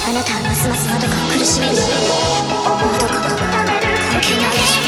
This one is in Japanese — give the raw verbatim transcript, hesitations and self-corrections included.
あなたはますますまどかを苦しめる。まどかは関係ないでしょ。